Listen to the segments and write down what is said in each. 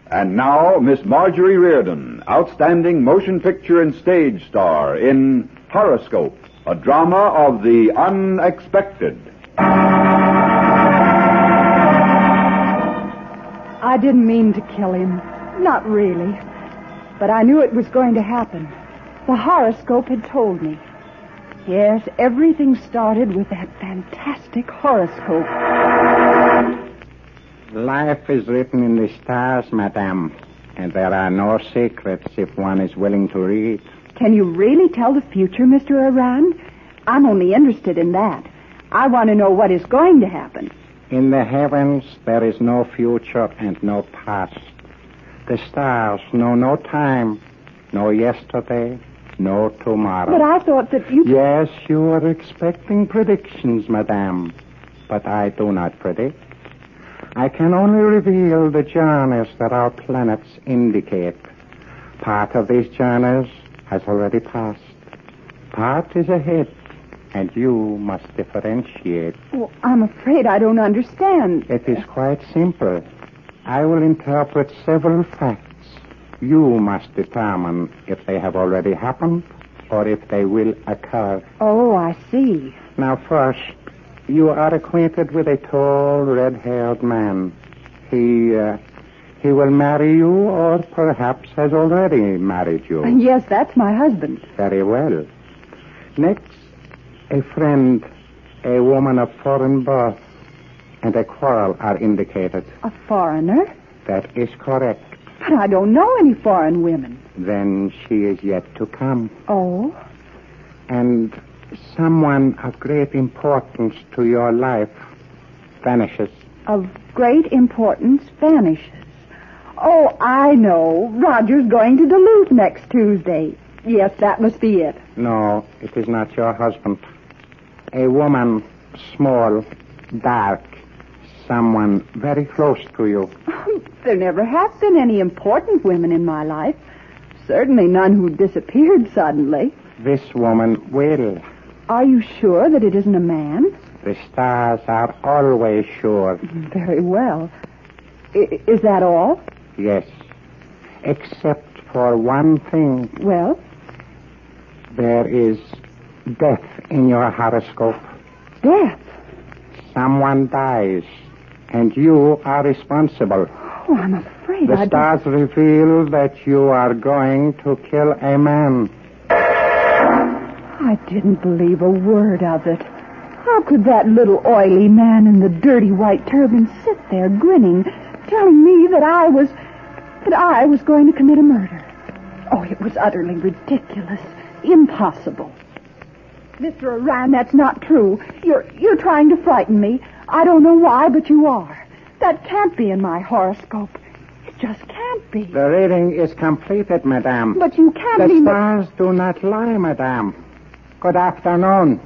And now, Miss Marjorie Riordan, outstanding motion picture and stage star in Horoscope, a drama of the unexpected. I didn't mean to kill him. Not really. But I knew it was going to happen. The horoscope had told me. Yes, everything started with that fantastic horoscope. Life is written in the stars, madame, and there are no secrets if one is willing to read. Can you really tell the future, Mr. Aran? I'm only interested in that. I want to know what is going to happen. In the heavens, there is no future and no past. The stars know no time, no yesterday, no tomorrow. But I thought that you... Yes, you are expecting predictions, madame, but I do not predict. I can only reveal the journeys that our planets indicate. Part of these journeys has already passed. Part is ahead, and you must differentiate. Well, I'm afraid I don't understand. It is quite simple. I will interpret several facts. You must determine if they have already happened or if they will occur. Oh, I see. Now, first, you are acquainted with a tall, red-haired man. He will marry you or perhaps has already married you. Yes, that's my husband. Very well. Next, a friend, a woman of foreign birth, and a quarrel are indicated. A foreigner? That is correct. But I don't know any foreign women. Then she is yet to come. Oh? And someone of great importance to your life vanishes. Of great importance vanishes. Oh, I know. Roger's going to Duluth next Tuesday. Yes, that must be it. No, it is not your husband. A woman, small, dark, someone very close to you. There never have been any important women in my life. Certainly none who disappeared suddenly. This woman will. Are you sure that it isn't a man? The stars are always sure. Very well. Is that all? Yes. Except for one thing. Well? There is death in your horoscope. Death? Someone dies, and you are responsible. Oh, I'm afraid The stars reveal that you are going to kill a man. I didn't believe a word of it. How could that little oily man in the dirty white turban sit there grinning, telling me that I was going to commit a murder? Oh, it was utterly ridiculous. Impossible. Mr. Aran, that's not true. You're trying to frighten me. I don't know why, but you are. That can't be in my horoscope. It just can't be. The reading is completed, madame. But you can't The mean stars do not lie, madame. Good afternoon.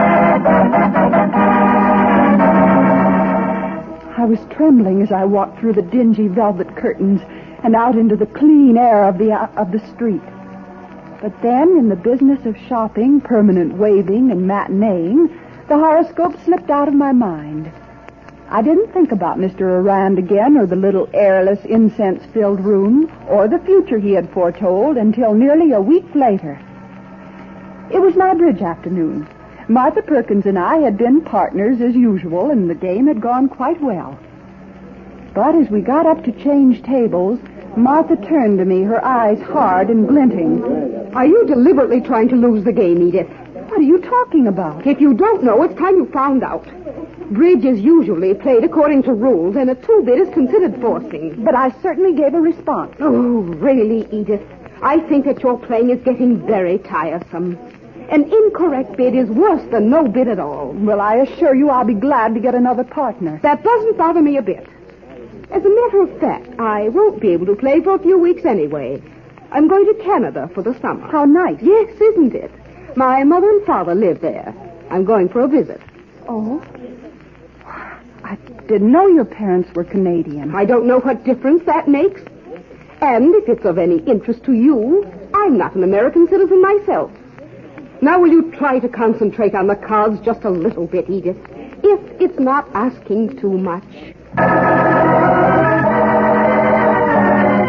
I was trembling as I walked through the dingy velvet curtains and out into the clean air of the street. But then, in the business of shopping, permanent waving, and matineeing, the horoscope slipped out of my mind. I didn't think about Mr. Arand again, or the little airless, incense-filled room, or the future he had foretold until nearly a week later. It was my bridge afternoon. Martha Perkins and I had been partners as usual, and the game had gone quite well. But as we got up to change tables, Martha turned to me, her eyes hard and glinting. Are you deliberately trying to lose the game, Edith? What are you talking about? If you don't know, it's time you found out. Bridge is usually played according to rules, and a two-bit is considered forcing. But I certainly gave a response. Oh, really, Edith? I think that your playing is getting very tiresome. An incorrect bid is worse than no bid at all. Well, I assure you I'll be glad to get another partner. That doesn't bother me a bit. As a matter of fact, I won't be able to play for a few weeks anyway. I'm going to Canada for the summer. How nice. Yes, isn't it? My mother and father live there. I'm going for a visit. Oh? I didn't know your parents were Canadian. I don't know what difference that makes. And if it's of any interest to you, I'm not an American citizen myself. Now, will you try to concentrate on the cards just a little bit, Edith? If it's not asking too much.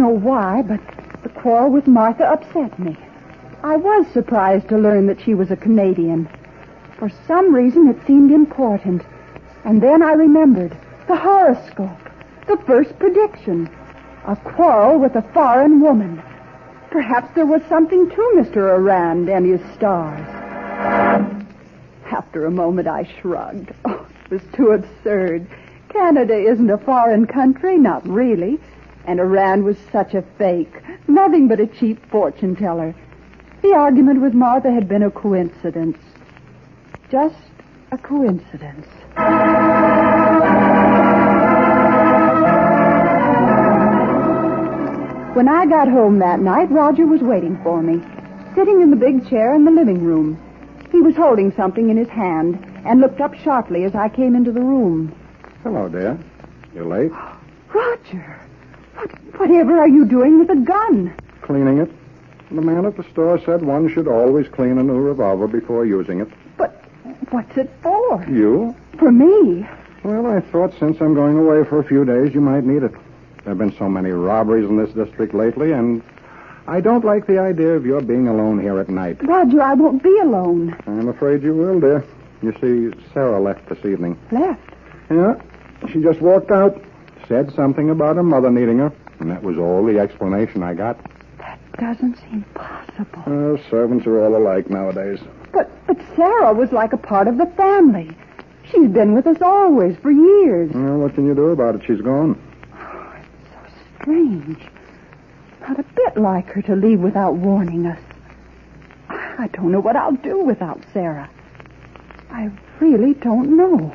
know why, but the quarrel with Martha upset me. I was surprised to learn that she was a Canadian. For some reason, it seemed important. And then I remembered the horoscope, the first prediction, a quarrel with a foreign woman. Perhaps there was something to Mr. Arand and his stars. After a moment, I shrugged. Oh, it was too absurd. Canada isn't a foreign country, not really. And Arand was such a fake, nothing but a cheap fortune teller. The argument with Martha had been a coincidence. Just a coincidence. When I got home that night, Roger was waiting for me, sitting in the big chair in the living room. He was holding something in his hand and looked up sharply as I came into the room. Hello, dear. You late? Roger, whatever are you doing with a gun? Cleaning it. The man at the store said one should always clean a new revolver before using it. But what's it for? You? For me? Well, I thought since I'm going away for a few days, you might need it. There have been so many robberies in this district lately, and I don't like the idea of your being alone here at night. Roger, I won't be alone. I'm afraid you will, dear. You see, Sarah left this evening. Left? Yeah. She just walked out, said something about her mother needing her, and that was all the explanation I got. That doesn't seem possible. Servants are all alike nowadays. But Sarah was like a part of the family. She's been with us always, for years. Well, what can you do about it? She's gone. Oh, it's so strange. Not a bit like her to leave without warning us. I don't know what I'll do without Sarah. I really don't know.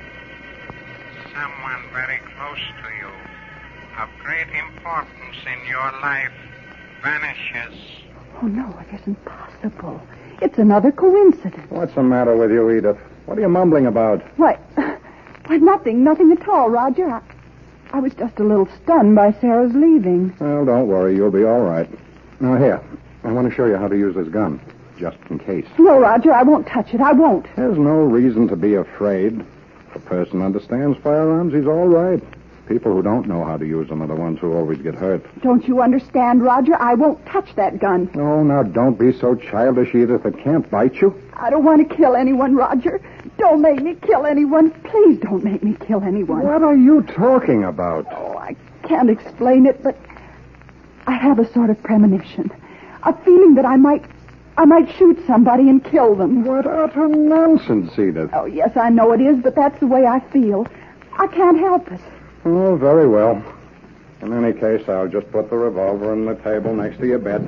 Someone very close to you, of great importance in your life, vanishes. Oh, no, it isn't possible. It's another coincidence. What's the matter with you, Edith? What are you mumbling about? Why, nothing at all, Roger. I was just a little stunned by Sarah's leaving. Well, don't worry. You'll be all right. Now, here. I want to show you how to use this gun, just in case. No, Roger, I won't touch it. I won't. There's no reason to be afraid. If a person understands firearms, he's all right. People who don't know how to use them are the ones who always get hurt. Don't you understand, Roger? I won't touch that gun. Oh, now, don't be so childish, Edith. It can't bite you. I don't want to kill anyone, Roger. Don't make me kill anyone. Please don't make me kill anyone. What are you talking about? Oh, I can't explain it, but I have a sort of premonition. A feeling that I might shoot somebody and kill them. What utter nonsense, Edith. Oh, yes, I know it is, but that's the way I feel. I can't help it. Oh, very well. In any case, I'll just put the revolver on the table next to your bed.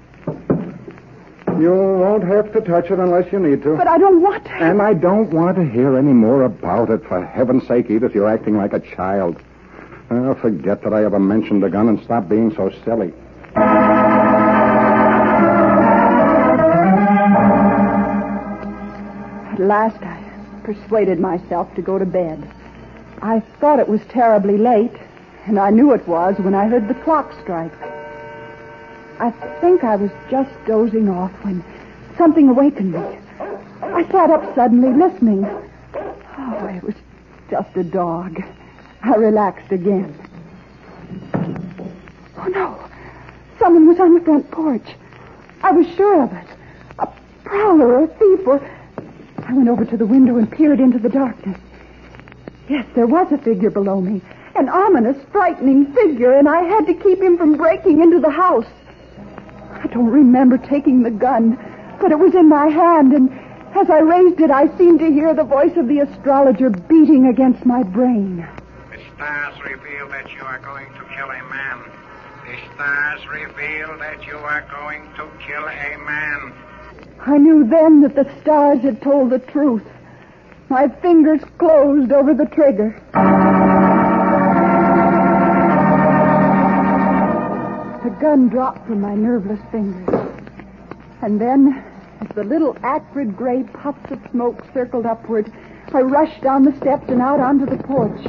You won't have to touch it unless you need to. But I don't want to. And I don't want to hear any more about it. For heaven's sake, Edith, you're acting like a child. Forget that I ever mentioned a gun and stop being so silly. At last, I persuaded myself to go to bed. I thought it was terribly late, and I knew it was when I heard the clock strike. I think I was just dozing off when something awakened me. I sat up suddenly, listening. Oh, it was just a dog. I relaxed again. Oh, no. Someone was on the front porch. I was sure of it. A prowler or a thief or... I went over to the window and peered into the darkness. Yes, there was a figure below me. An ominous, frightening figure, and I had to keep him from breaking into the house. I don't remember taking the gun, but it was in my hand, and as I raised it, I seemed to hear the voice of the astrologer beating against my brain. The stars reveal that you are going to kill a man. The stars reveal that you are going to kill a man. I knew then that the stars had told the truth. My fingers closed over the trigger. The gun dropped from my nerveless fingers. And then, as the little acrid gray puffs of smoke circled upward, I rushed down the steps and out onto the porch.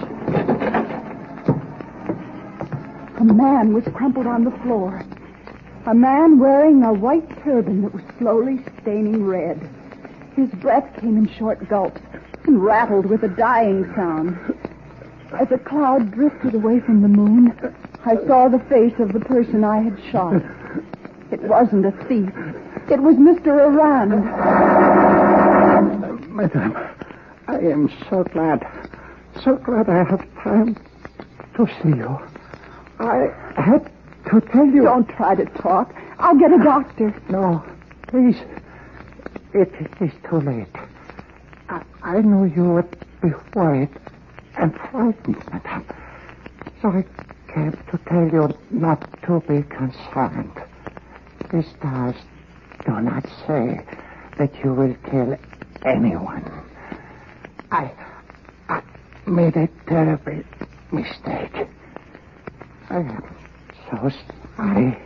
A man was crumpled on the floor. A man wearing a white turban that was slowly staining red. His breath came in short gulps and rattled with a dying sound. As a cloud drifted away from the moon, I saw the face of the person I had shot. It wasn't a thief. It was Mr. Arand. Madame, I am so glad I have time to see you. I had to tell you... Don't try to talk. I'll get a doctor. No, please. It is too late. I knew you would be worried and frightened, madame. So I came to tell you not to be concerned. The stars do not say that you will kill anyone. I made a terrible mistake. I am so sorry.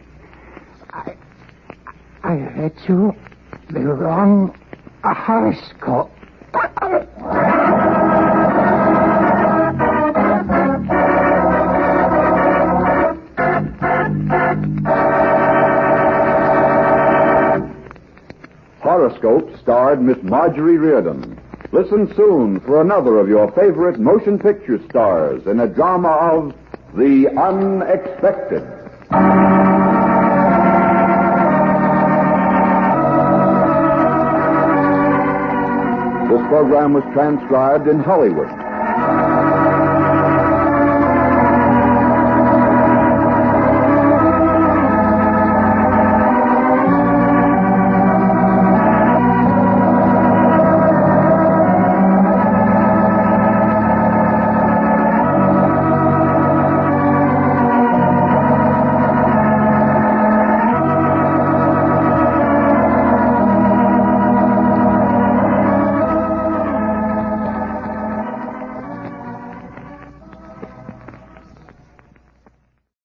I read you the wrong horoscope. Horoscope starred Miss Marjorie Reardon. Listen soon for another of your favorite motion picture stars in a drama of The Unexpected. This program was transcribed in Hollywood